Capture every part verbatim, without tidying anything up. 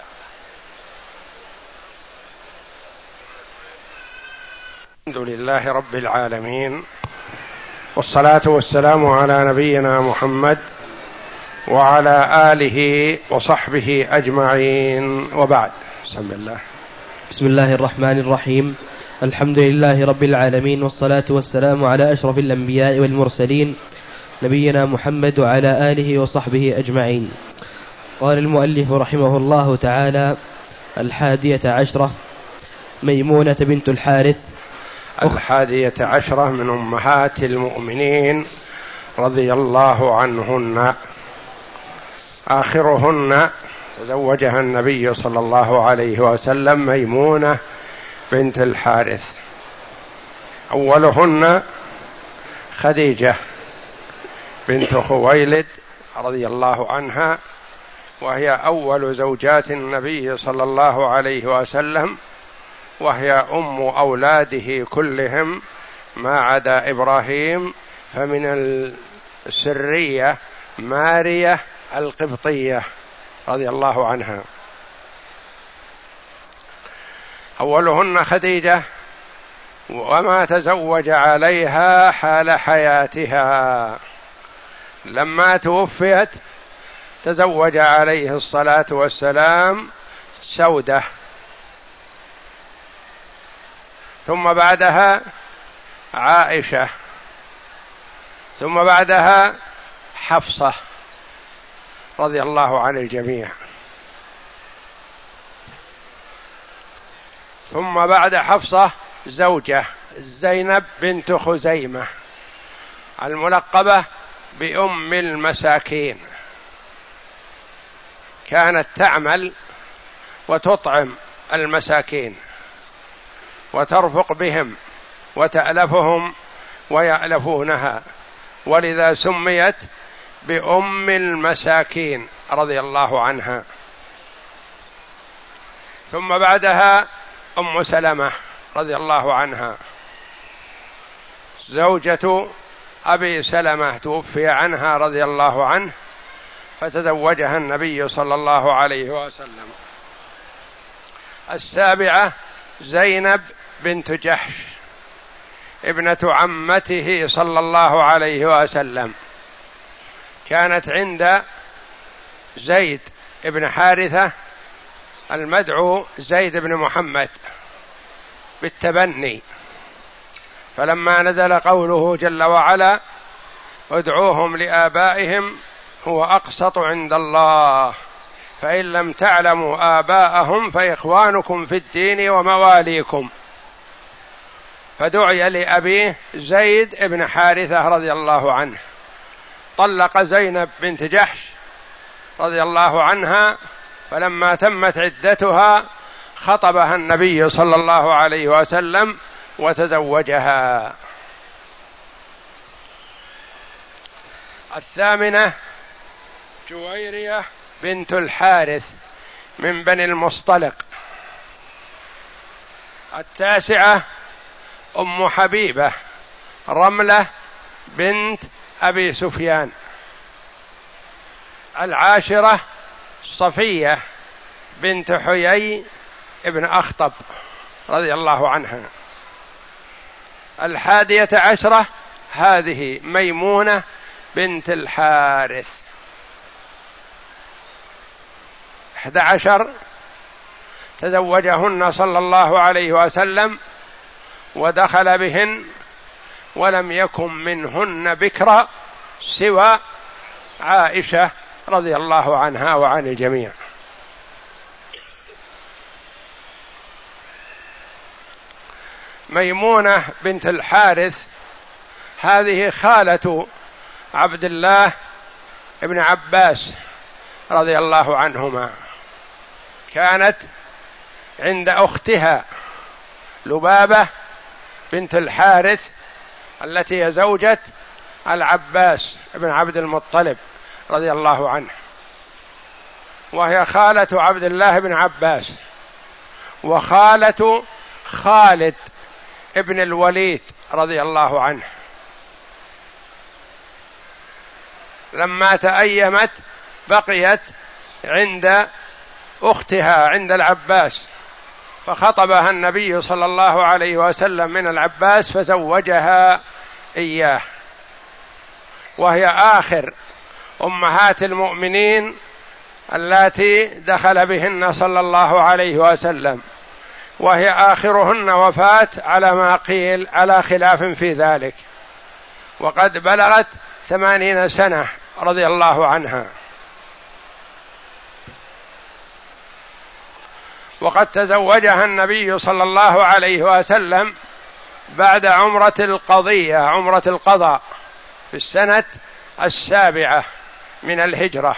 الحمد لله رب العالمين، والصلاة والسلام على نبينا محمد وعلى آله وصحبه أجمعين، وبعد. بسم الله بسم الله الرحمن الرحيم. الحمد لله رب العالمين، والصلاة والسلام على أشرف الأنبياء والمرسلين نبينا محمد وعلى آله وصحبه أجمعين. قال المؤلف رحمه الله تعالى: الحادية عشرة ميمونة بنت الحارث. الحادية عشرة من أمهات المؤمنين رضي الله عنهن، آخرهن تزوجها النبي صلى الله عليه وسلم ميمونة بنت الحارث. أولهن خديجة بنت خويلد رضي الله عنها، وهي أول زوجات النبي صلى الله عليه وسلم، وهي أم أولاده كلهم ما عدا إبراهيم، فمن السرية مارية القبطية رضي الله عنها. أولهن خديجة، وما تزوج عليها حال حياتها، لما توفيت تزوج عليه الصلاة والسلام سودة، ثم بعدها عائشة، ثم بعدها حفصة رضي الله عن الجميع، ثم بعد حفصة زوجة زينب بنت خزيمة الملقبة بأم المساكين، كانت تعمل وتطعم المساكين وترفق بهم وتألفهم ويألفونها، ولذا سميت بأم المساكين رضي الله عنها. ثم بعدها أم سلمة رضي الله عنها زوجة أبي سلمة، توفي عنها رضي الله عنه، فتزوجها النبي صلى الله عليه وسلم. السابعة زينب بنت جحش ابنة عمته صلى الله عليه وسلم، كانت عند زيد بن حارثة المدعو زيد بن محمد بالتبني، فلما نزل قوله جل وعلا: ادعوهم لآبائهم هو أقسط عند الله، فإن لم تعلموا آباءهم فإخوانكم في الدين ومواليكم، فدعي لأبيه زيد بن حارثة رضي الله عنه، طلق زينب بنت جحش رضي الله عنها، فلما تمت عدتها خطبها النبي صلى الله عليه وسلم وتزوجها. الثامنة جويرية بنت الحارث من بني المصطلق. التاسعة أم حبيبة رملة بنت أبي سفيان. العاشرة صفية بنت حيي ابن أخطب رضي الله عنها. الحادية عشرة هذه ميمونة بنت الحارث. أحد عشر تزوجهن صلى الله عليه وسلم ودخل بهن، ولم يكن منهن بكرا سوى عائشة رضي الله عنها وعن الجميع. ميمونة بنت الحارث هذه خالة عبد الله ابن عباس رضي الله عنهما، كانت عند أختها لبابة بنت الحارث التي هي زوجة العباس بن عبد المطلب رضي الله عنه، وهي خالة عبد الله بن عباس وخالة خالد ابن الوليد رضي الله عنه. لما تأيمت بقيت عند أختها عند العباس، فخطبها النبي صلى الله عليه وسلم من العباس فزوجها إياه، وهي آخر أمهات المؤمنين اللاتي دخل بهن صلى الله عليه وسلم، وهي آخرهن وفاة على ما قيل، على خلاف في ذلك، وقد بلغت ثمانين سنة رضي الله عنها. وقد تزوجها النبي صلى الله عليه وسلم بعد عمرة القضية، عمرة القضاء، في السنة السابعة من الهجرة.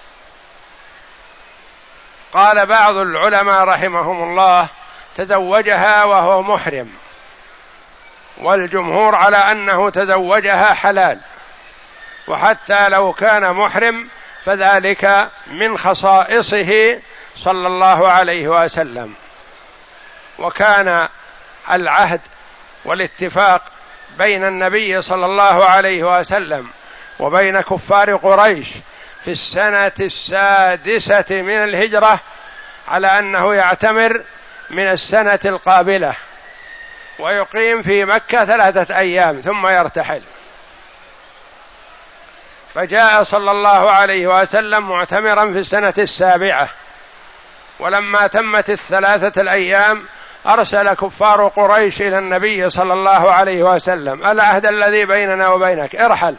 قال بعض العلماء رحمهم الله تزوجها وهو محرم، والجمهور على أنه تزوجها حلال، وحتى لو كان محرم فذلك من خصائصه صلى الله عليه وسلم. وكان العهد والاتفاق بين النبي صلى الله عليه وسلم وبين كفار قريش في السنة السادسة من الهجرة على أنه يعتمر من السنة القابلة ويقيم في مكة ثلاثة أيام ثم يرتحل، فجاء صلى الله عليه وسلم معتمرا في السنة السابعة، ولما تمت الثلاثة الأيام أرسل كفار قريش إلى النبي صلى الله عليه وسلم: العهد الذي بيننا وبينك ارحل.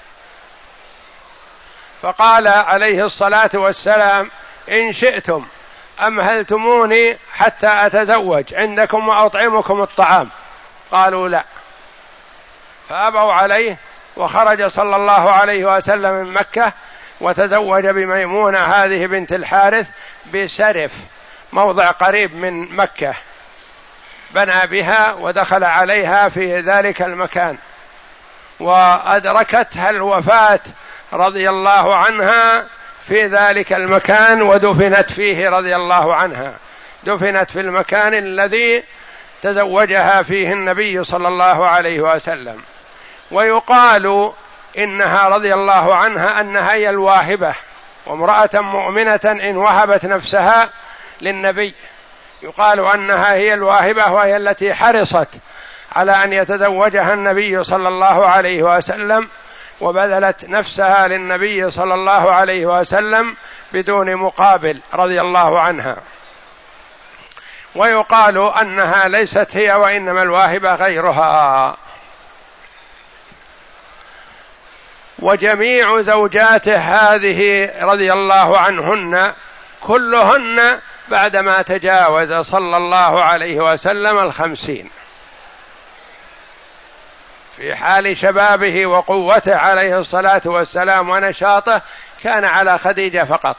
فقال عليه الصلاة والسلام: إن شئتم أمهلتموني حتى أتزوج عندكم وأطعمكم الطعام. قالوا لا، فأبوا عليه، وخرج صلى الله عليه وسلم من مكة وتزوج بميمونة هذه بنت الحارث بسرف، موضع قريب من مكة، بنى بها ودخل عليها في ذلك المكان، وأدركتها الوفاة رضي الله عنها في ذلك المكان ودفنت فيه رضي الله عنها، دفنت في المكان الذي تزوجها فيه النبي صلى الله عليه وسلم. ويقال إنها رضي الله عنها أنها هي الواهبة، وامرأة مؤمنة إن وهبت نفسها للنبي يقال أنها هي الواهبة، وهي التي حرصت على أن يتزوجها النبي صلى الله عليه وسلم، وبذلت نفسها للنبي صلى الله عليه وسلم بدون مقابل رضي الله عنها. ويقال أنها ليست هي، وإنما الواهبة غيرها. وجميع زوجاته هذه رضي الله عنهن كلهن بعدما تجاوز صلى الله عليه وسلم الخمسين، في حال شبابه وقوته عليه الصلاة والسلام ونشاطه كان على خديجة فقط،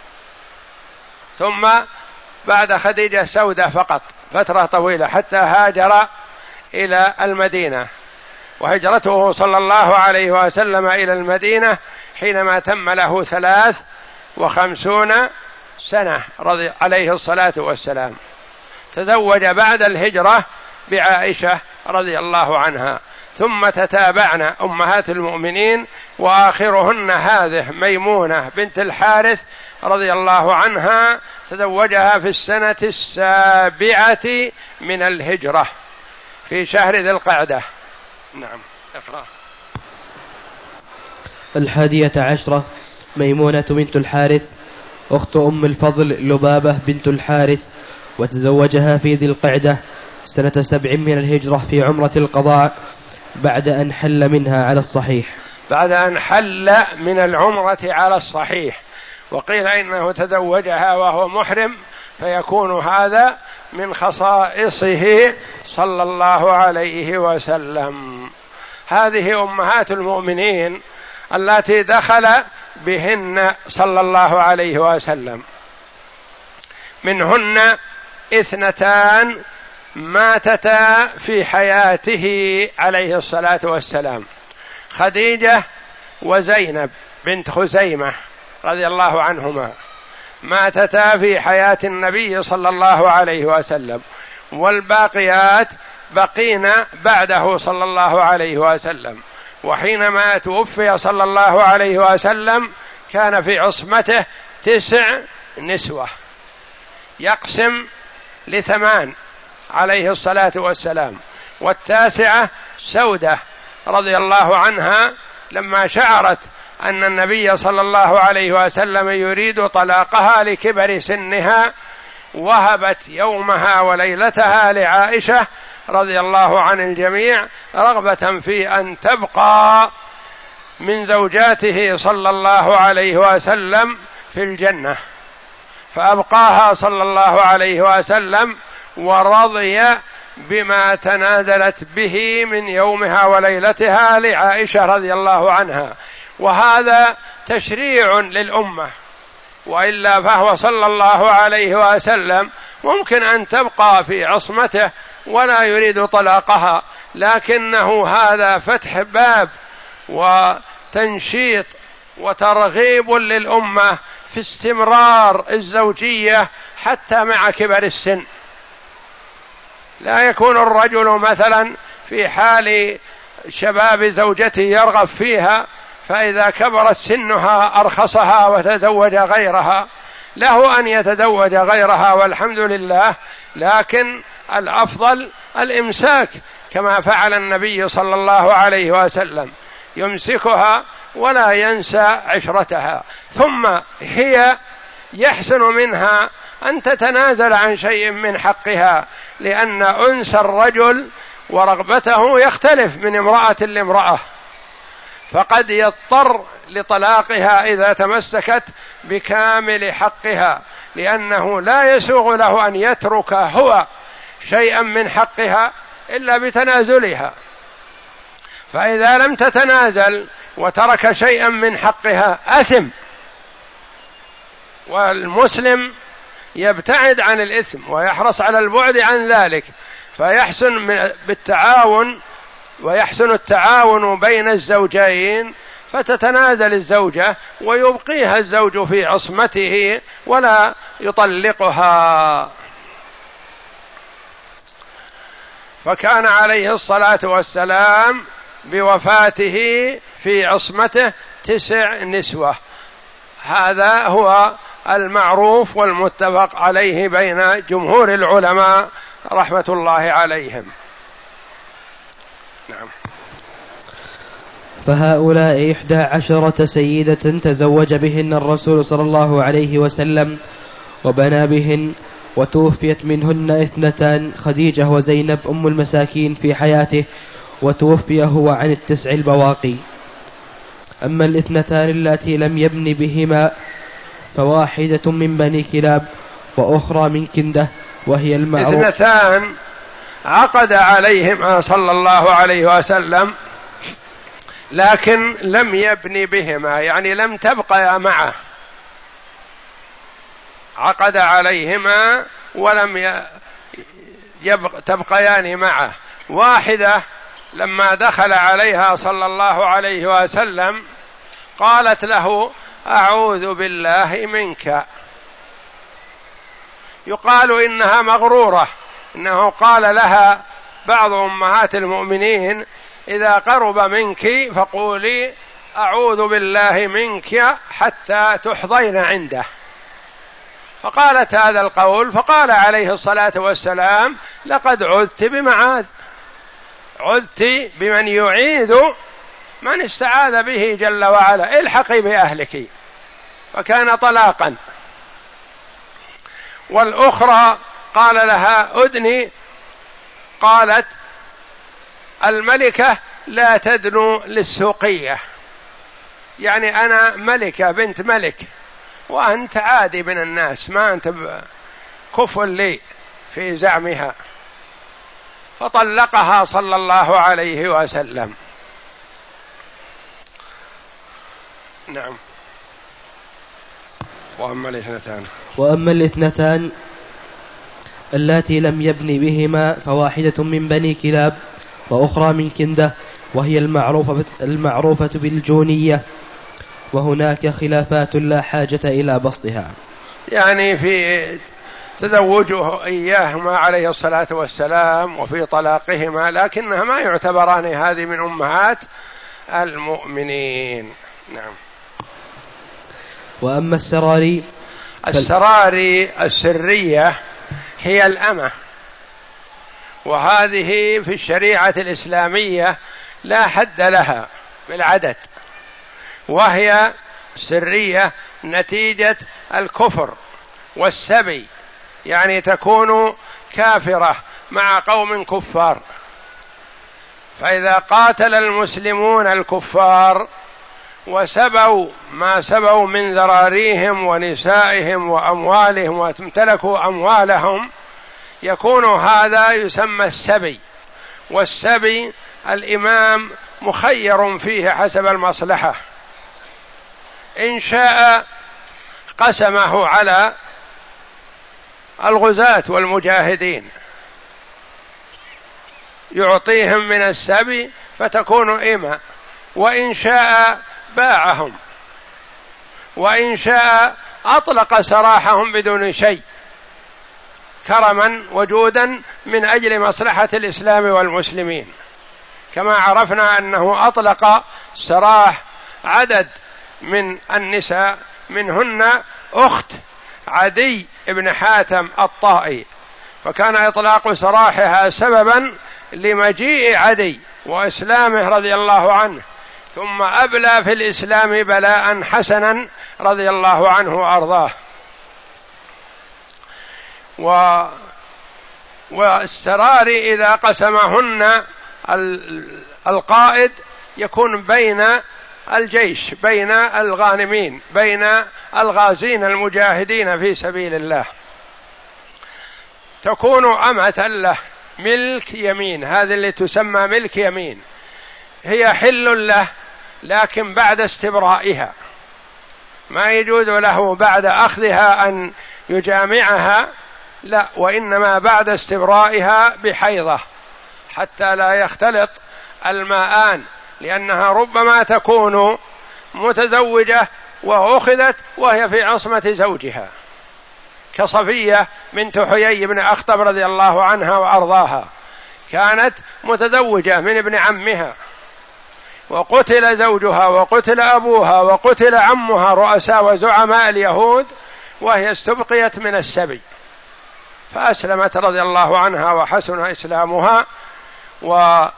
ثم بعد خديجة سودة فقط فترة طويلة حتى هاجر إلى المدينة، وهجرته صلى الله عليه وسلم إلى المدينة حينما تم له ثلاث وخمسون سنة رضي عليه الصلاة والسلام. تزوج بعد الهجرة بعائشة رضي الله عنها، ثم تتابعن أمهات المؤمنين، وآخرهن هذه ميمونة بنت الحارث رضي الله عنها، تزوجها في السنة السابعة من الهجرة في شهر ذي القعدة. نعم، اقرأ. الحادية عشرة ميمونة بنت الحارث أخت أم الفضل لبابة بنت الحارث، وتزوجها في ذي القعدة سنة سبع من الهجرة في عمرة القضاء بعد أن حل منها على الصحيح، بعد أن حل من العمرة على الصحيح. وقيل إنه تزوجها وهو محرم، فيكون هذا من خصائصه صلى الله عليه وسلم. هذه أمهات المؤمنين التي دخل بهن صلى الله عليه وسلم، منهن اثنتان ماتتا في حياته عليه الصلاة والسلام، خديجة وزينب بنت خزيمة رضي الله عنهما، ماتتا في حياة النبي صلى الله عليه وسلم، والباقيات بقين بعده صلى الله عليه وسلم. وحينما توفي صلى الله عليه وسلم كان في عصمته تسع نسوة، يقسم لثمان عليه الصلاة والسلام. والتاسعة سودة رضي الله عنها لما شعرت أن النبي صلى الله عليه وسلم يريد طلاقها لكبر سنها وهبت يومها وليلتها لعائشة رضي الله عن الجميع رغبة في أن تبقى من زوجاته صلى الله عليه وسلم في الجنة، فأبقاها صلى الله عليه وسلم ورضي بما تنازلت به من يومها وليلتها لعائشة رضي الله عنها. وهذا تشريع للأمة، وإلا فهو صلى الله عليه وسلم ممكن أن تبقى في عصمته ولا يريد طلاقها، لكنه هذا فتح باب وتنشيط وترغيب للأمة في استمرار الزوجية حتى مع كبر السن. لا يكون الرجل مثلا في حال شباب زوجته يرغب فيها، فإذا كبرت سنها أرخصها وتزوج غيرها. له أن يتزوج غيرها والحمد لله، لكن الأفضل الإمساك كما فعل النبي صلى الله عليه وسلم، يمسكها ولا ينسى عشرتها. ثم هي يحسن منها أن تتنازل عن شيء من حقها، لأن أنس الرجل ورغبته يختلف من امرأة لامرأة، فقد يضطر لطلاقها إذا تمسكت بكامل حقها، لأنه لا يسوغ له أن يترك هو شيئا من حقها إلا بتنازلها. فإذا لم تتنازل وترك شيئا من حقها أثم. والمسلم يبتعد عن الإثم ويحرص على البعد عن ذلك، فيحسن بالتعاون ويحسن التعاون بين الزوجين، فتتنازل الزوجة ويبقيها الزوج في عصمته ولا يطلقها. فكان عليه الصلاة والسلام بوفاته في عصمته تسع نسوة، هذا هو المعروف والمتفق عليه بين جمهور العلماء رحمة الله عليهم. نعم. فهؤلاء إحدى عشرة سيدة تزوج بهن الرسول صلى الله عليه وسلم وبنى بهن، وتوفيت منهن اثنتان خديجة وزينب أم المساكين في حياته، وتوفي هو عن التسع البواقي. أما الاثنتان اللاتي لم يبن بهما فواحدة من بني كلاب وأخرى من كندة، وهي المعروف. اثنتان عقد عليهما صلى الله عليه وسلم لكن لم يبن بهما، يعني لم تبقيا معه، عقد عليهما ولم تبقيان معه. واحدة لما دخل عليها صلى الله عليه وسلم قالت له أعوذ بالله منك، يقال إنها مغرورة، إنه قال لها بعض أمهات المؤمنين إذا قرب منك فقولي أعوذ بالله منك حتى تحظين عنده، فقالت هذا القول، فقال عليه الصلاة والسلام لقد عذت بمعاذ، عذت بمن يعيذ من استعاذ به جل وعلا، الحقي بأهلك، فكان طلاقا. والأخرى قال لها أدني، قالت الملكة لا تدنو للسوقية، يعني أنا ملكة بنت ملك وأنت عادي من الناس، ما أنت كفء لي في زعمها، فطلقها صلى الله عليه وسلم. نعم. وأما الاثنتان وأما الاثنتان اللاتي لم يبن بهما فواحدة من بني كلاب وأخرى من كندة، وهي المعروفة, المعروفة بالجونية، وهناك خلافات لا حاجة إلى بسطها، يعني في تزوجه إياهما عليه الصلاة والسلام وفي طلاقهما، لكنها ما يعتبران هذه من أمهات المؤمنين. نعم. وأما السراري السراري السرية هي الأمة، وهذه في الشريعة الإسلامية لا حد لها بالعدد، وهي سرية نتيجة الكفر والسبي، يعني تكون كافرة مع قوم كفار، فإذا قاتل المسلمون الكفار وسبوا ما سبوا من ذراريهم ونسائهم وأموالهم وامتلكوا أموالهم، يكون هذا يسمى السبي. والسبي الإمام مخير فيه حسب المصلحة، إن شاء قسمه على الغزاة والمجاهدين يعطيهم من السبي فتكون إمة، وإن شاء باعهم، وإن شاء أطلق سراحهم بدون شيء كرما وجودا من أجل مصلحة الإسلام والمسلمين، كما عرفنا أنه أطلق سراح عدد من النساء، منهن أخت عدي بن حاتم الطائي، فكان إطلاق سراحها سببا لمجيء عدي وإسلامه رضي الله عنه، ثم أبلى في الإسلام بلاء حسنا رضي الله عنه وأرضاه. و والسراري إذا قسمهن القائد يكون بين الجيش، بين الغانمين، بين الغازين المجاهدين في سبيل الله، تكون أمة له ملك يمين، هذه اللي تسمى ملك يمين، هي حل له لكن بعد استبرائها، ما يجوز له بعد أخذها أن يجامعها، لا، وإنما بعد استبرائها بحيضة حتى لا يختلط الماءان، لأنها ربما تكون متزوجة وأخذت وهي في عصمة زوجها، كصفية بنت حيي بن أخطب رضي الله عنها وأرضاها، كانت متزوجة من ابن عمها، وقتل زوجها وقتل أبوها وقتل عمها رؤساء وزعماء اليهود، وهي استبقيت من السبي، فأسلمت رضي الله عنها وحسن إسلامها، وجاءت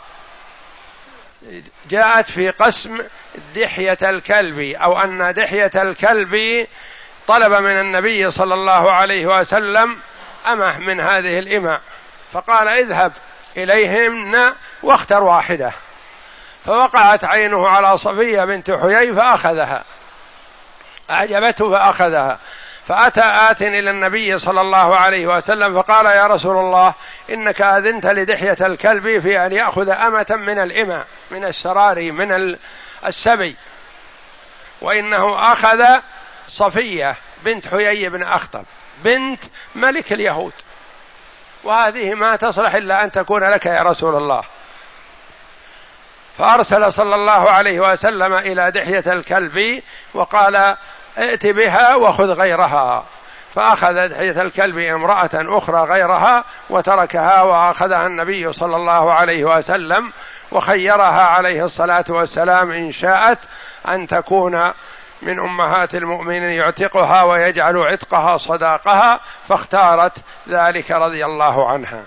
في قسم دحية الكلب، أو أن دحية الكلب طلب من النبي صلى الله عليه وسلم أمه من هذه الإمة، فقال اذهب إليهن واختر واحدة، فوقعت عينه على صفية بنت حيي فأخذها، أعجبته فأخذها، فأتى آت إلى النبي صلى الله عليه وسلم فقال يا رسول الله إنك أذنت لدحية الكلب في أن يأخذ أمة من الإمة من السراري من السبي، وإنه أخذ صفية بنت حيي بن أخطب بنت ملك اليهود، وهذه ما تصلح إلا أن تكون لك يا رسول الله. فأرسل صلى الله عليه وسلم إلى دحية الكلب وقال ائت بها وخذ غيرها، فأخذ دحية الكلب امرأة أخرى غيرها وتركها، وأخذها النبي صلى الله عليه وسلم وخيرها عليه الصلاة والسلام إن شاءت أن تكون من أمهات المؤمنين يعتقها ويجعل عتقها صداقها، فاختارت ذلك رضي الله عنها.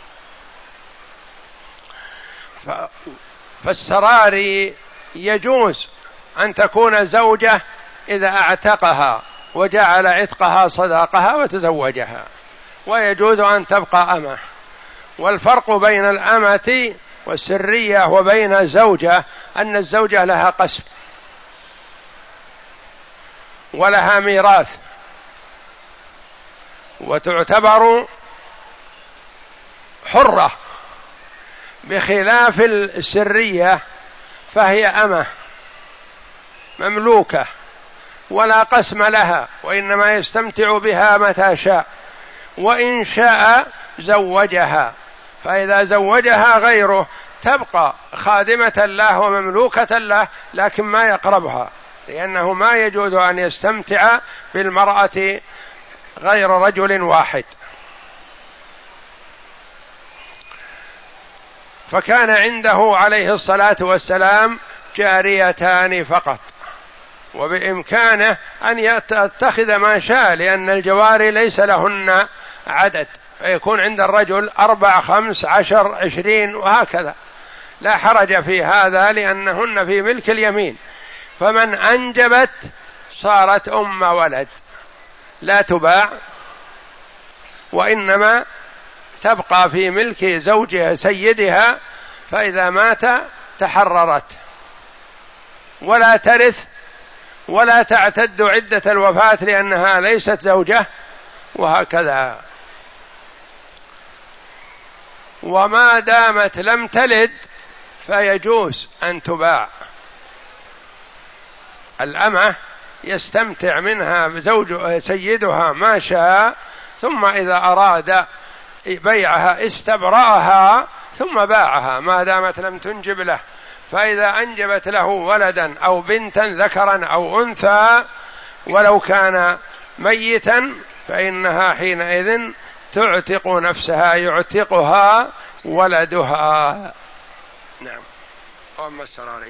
فالسراري يجوز أن تكون زوجة إذا اعتقها وجعل عتقها صداقها وتزوجها، ويجوز أن تبقى أمة. والفرق بين الأمة والسرية وبين الزوجة أن الزوجة لها قسم ولها ميراث وتعتبر حرة، بخلاف السرية فهي أمة مملوكة ولا قسم لها، وإنما يستمتع بها متى شاء، وإن شاء زوجها، فإذا زوجها غيره تبقى خادمة له ومملوكة له، لكن ما يقربها، لأنه ما يجوز أن يستمتع بالمرأة غير رجل واحد. فكان عنده عليه الصلاة والسلام جاريتان فقط، وبإمكانه أن يتخذ ما شاء، لأن الجواري ليس لهن عدد، فيكون عند الرجل أربع خمس عشر عشرين وهكذا، لا حرج في هذا لأنهن في ملك اليمين. فمن أنجبت صارت أم ولد لا تباع، وإنما تبقى في ملك زوجها سيدها، فإذا مات تحررت ولا ترث ولا تعتد عدة الوفاة لأنها ليست زوجة، وهكذا. وما دامت لم تلد فيجوز أن تباع. الأمة يستمتع منها زوج سيدها ما شاء، ثم إذا أراد بيعها استبرأها ثم باعها ما دامت لم تنجب له. فإذا أنجبت له ولدا أو بنتا ذكرا أو أنثى ولو كان ميتا فإنها حينئذ تعتق نفسها، يعتقها ولدها. نعم. وأما السراري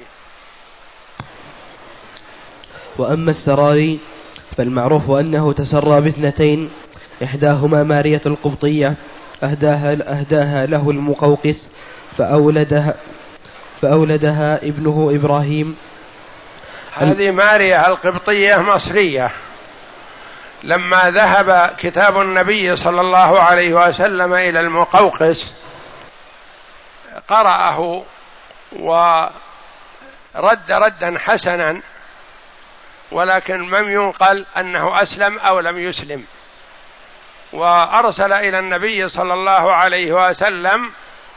وأما السراري فالمعروف أنه تسرى باثنتين، إحداهما مارية القبطية أهداها, أهداها له المقوقس فأولدها, فأولدها ابنه إبراهيم. هذه مارية القبطية مصرية، لما ذهب كتاب النبي صلى الله عليه وسلم إلى المقوقس قرأه ورد ردا حسنا، ولكن لم ينقل أنه أسلم أو لم يسلم، وأرسل إلى النبي صلى الله عليه وسلم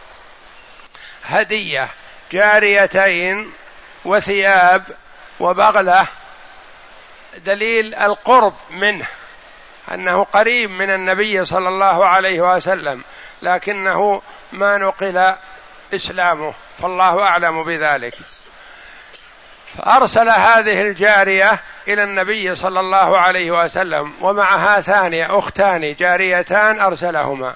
هدية جاريتين وثياب وبغلة، دليل القرب منه أنه قريب من النبي صلى الله عليه وسلم، لكنه ما نقل إسلامه، فالله أعلم بذلك. فأرسل هذه الجارية إلى النبي صلى الله عليه وسلم، ومعها ثانية أختان جاريتان أرسلهما،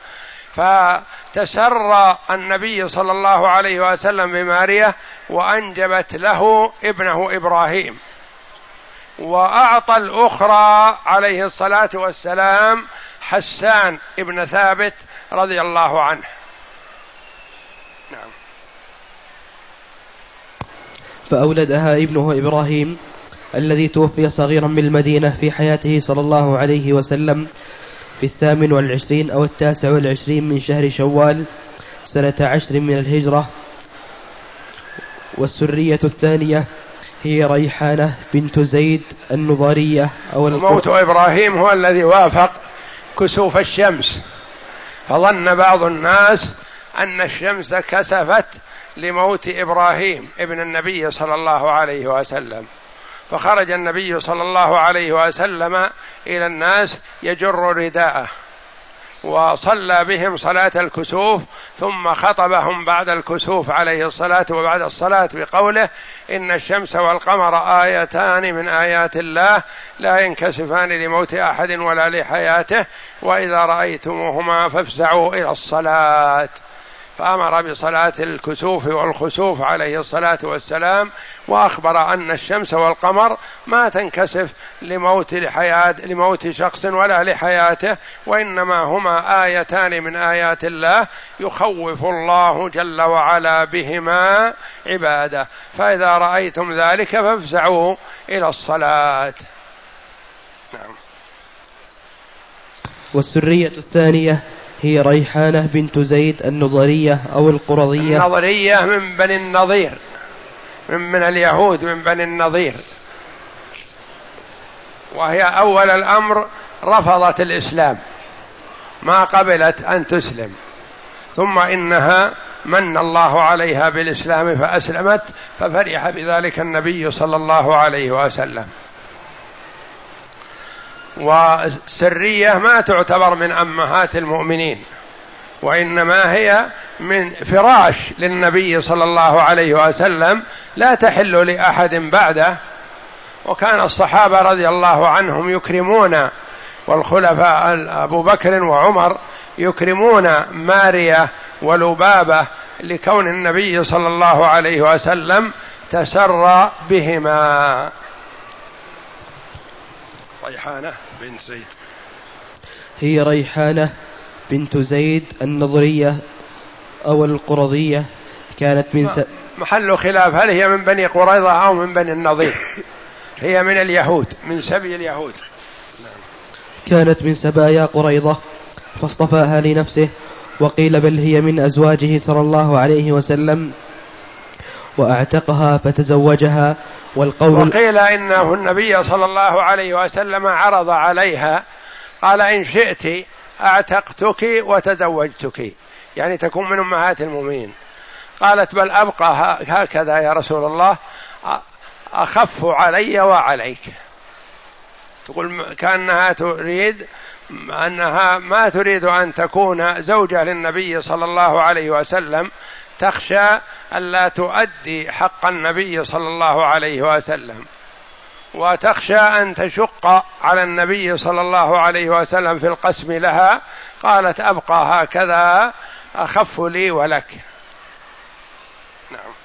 فتسرى النبي صلى الله عليه وسلم بمارية وأنجبت له ابنه إبراهيم، وأعطى الأخرى عليه الصلاة والسلام حسان ابن ثابت رضي الله عنه. نعم. فأولدها ابنه إبراهيم الذي توفي صغيرا بالمدينة في حياته صلى الله عليه وسلم في الثامن والعشرين أو التاسع والعشرين من شهر شوال سنة عشر من الهجرة. والسرية الثانية هي ريحانة بنت زيد النظارية. أو موت إبراهيم هو الذي وافق كسوف الشمس، فظن بعض الناس أن الشمس كسفت لموت إبراهيم ابن النبي صلى الله عليه وسلم، فخرج النبي صلى الله عليه وسلم إلى الناس يجر رداءه وصلى بهم صلاة الكسوف، ثم خطبهم بعد الكسوف عليه الصلاة وبعد الصلاة بقوله: إن الشمس والقمر آيتان من آيات الله لا ينكسفان لموت أحد ولا لحياته، وإذا رأيتموهما فافزعوا إلى الصلاة. فأمر بصلاة الكسوف والخسوف عليه الصلاة والسلام، وأخبر أن الشمس والقمر ما تنكسف لموت لحياة لموت شخص ولا لحياته، وإنما هما آيتان من آيات الله يخوف الله جل وعلا بهما عباده، فإذا رأيتم ذلك فافزعوا إلى الصلاة. نعم. والسرية الثانية هي ريحانة بنت زيد النضرية أو القرظية. النضرية من بني النضير، من, من اليهود من بني النضير، وهي أول الأمر رفضت الإسلام، ما قبلت أن تسلم، ثم إنها من الله عليها بالإسلام فأسلمت، ففرح بذلك النبي صلى الله عليه وسلم. والسرية ما تعتبر من أمهات المؤمنين، وإنما هي من فراش للنبي صلى الله عليه وسلم، لا تحل لأحد بعده. وكان الصحابة رضي الله عنهم يكرمون، والخلفاء أبو بكر وعمر يكرمون مارية ولبابة لكون النبي صلى الله عليه وسلم تسرى بهما. ريحانة بنت زيد. هي ريحانة بنت زيد النضرية أو القرظية، كانت من س... محل خلاف هل هي من بني قريظة أو من بني النضير. هي من اليهود، من سبي اليهود. كانت من سبايا قريظة فاصطفاها لنفسه، وقيل بل هي من أزواجه صلى الله عليه وسلم وأعتقها فتزوجها. والقول وقيل إنه النبي صلى الله عليه وسلم عرض عليها قال إن شئت أعتقتك وتزوجتك، يعني تكون من أمهات المؤمنين. قالت بل أبقى هكذا يا رسول الله، أخف علي وعليك. تقول كأنها تريد أنها ما تريد أن تكون زوجة للنبي صلى الله عليه وسلم، تخشى ألا تؤدي حق النبي صلى الله عليه وسلم، وتخشى أن تشق على النبي صلى الله عليه وسلم في القسم لها. قالت أبقى هكذا أخف لي ولك. نعم.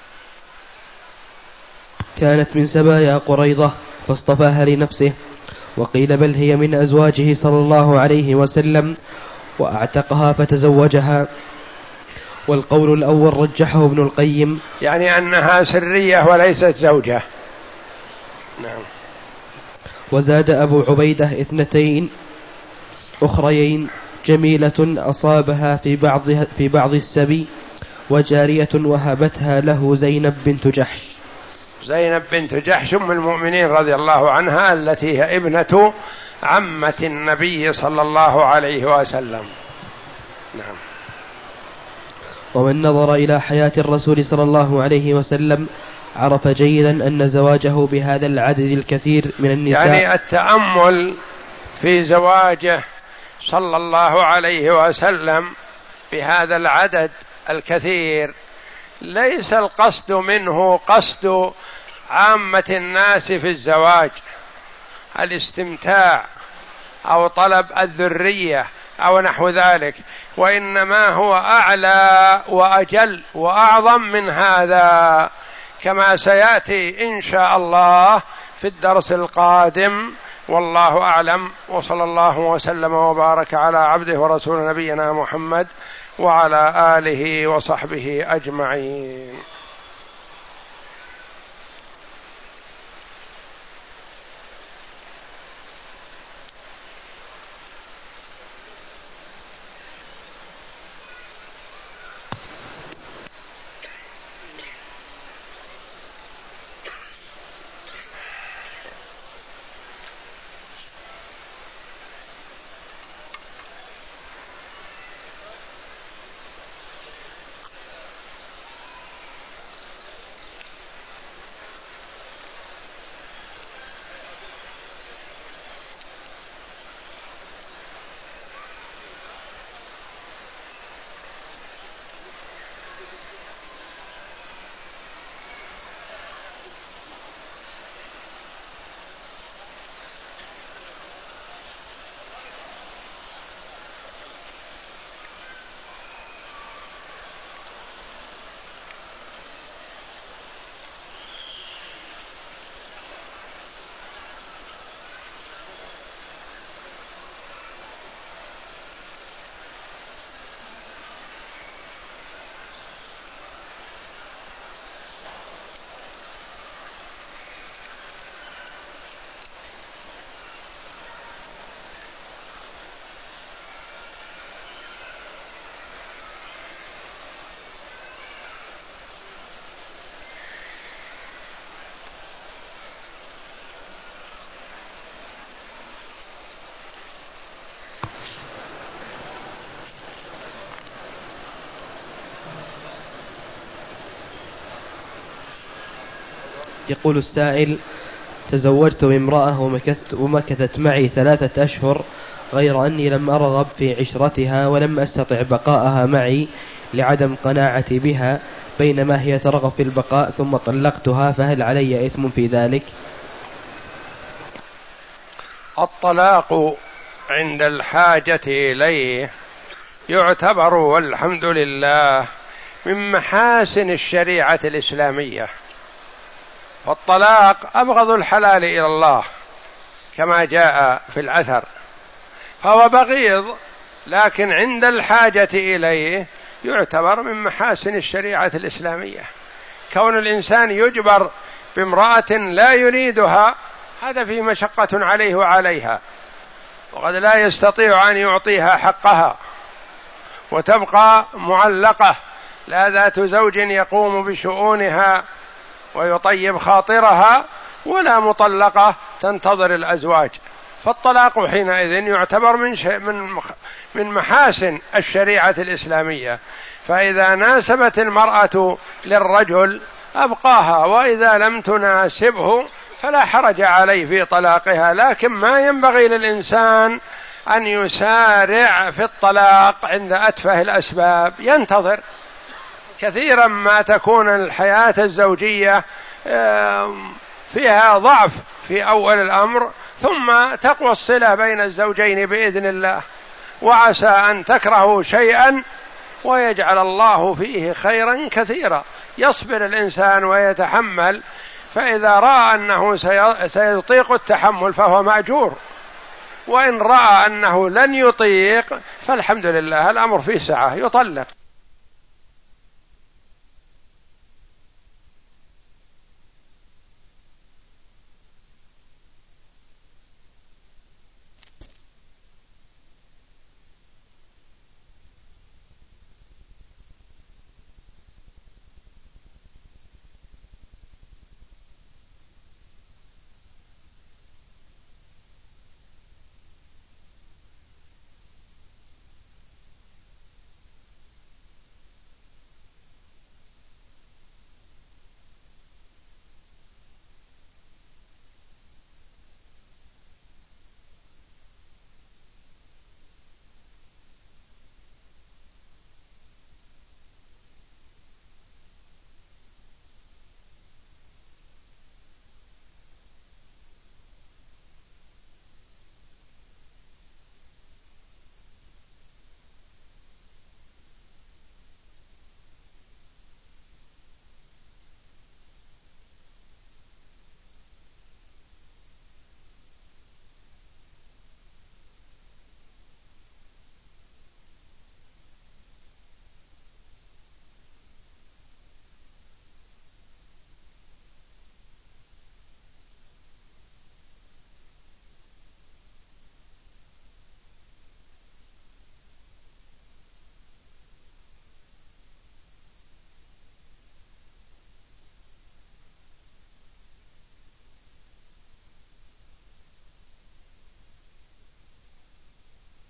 كانت من سبايا قريظة فاصطفاها لنفسه، وقيل بل هي من أزواجه صلى الله عليه وسلم وأعتقها فتزوجها. والقول الأول رجحه ابن القيم، يعني أنها سرية وليست زوجة. نعم. وزاد أبو عبيدة اثنتين أخريين جميلة أصابها في بعض في بعض السبي، وجارية وهبتها له زينب بنت جحش. زينب بنت جحش أم المؤمنين رضي الله عنها، التي هي ابنة عمة النبي صلى الله عليه وسلم. نعم. ومن نظر إلى حياة الرسول صلى الله عليه وسلم عرف جيدا أن زواجه بهذا العدد الكثير من النساء، يعني التأمل في زواجه صلى الله عليه وسلم بهذا العدد الكثير، ليس القصد منه قصد عامة الناس في الزواج الاستمتاع أو طلب الذرية أو نحو ذلك، وإنما هو أعلى وأجل وأعظم من هذا، كما سيأتي إن شاء الله في الدرس القادم. والله أعلم، وصلى الله وسلم وبارك على عبده ورسول نبينا محمد وعلى آله وصحبه أجمعين. يقول السائل: تزوجت بامرأة ومكثت, ومكثت معي ثلاثة أشهر، غير أني لم أرغب في عشرتها ولم أستطع بقاءها معي لعدم قناعتي بها، بينما هي ترغب في البقاء، ثم طلقتها، فهل علي إثم في ذلك؟ الطلاق عند الحاجة إليه يعتبر والحمد لله من محاسن الشريعة الإسلامية، فالطلاق أبغض الحلال إلى الله كما جاء في الأثر، فهو بغيض لكن عند الحاجة إليه يعتبر من محاسن الشريعة الإسلامية. كون الإنسان يجبر بامرأة لا يريدها هذا فيه مشقة عليه وعليها، وقد لا يستطيع أن يعطيها حقها وتبقى معلقة لا ذات زوج يقوم بشؤونها ويطيب خاطرها، ولا مطلقة تنتظر الأزواج، فالطلاق حينئذ يعتبر من من من محاسن الشريعة الإسلامية. فإذا ناسبت المرأة للرجل أبقاها، وإذا لم تناسبه فلا حرج عليه في طلاقها، لكن ما ينبغي للإنسان أن يسارع في الطلاق عند أتفه الأسباب، ينتظر. كثيرا ما تكون الحياة الزوجية فيها ضعف في أول الأمر، ثم تقوى الصلة بين الزوجين بإذن الله، وعسى أن تكرهوا شيئا ويجعل الله فيه خيرا كثيرا. يصبر الإنسان ويتحمل، فإذا رأى أنه سيطيق التحمل فهو مأجور، وإن رأى أنه لن يطيق فالحمد لله الأمر فيه سعة يطلق.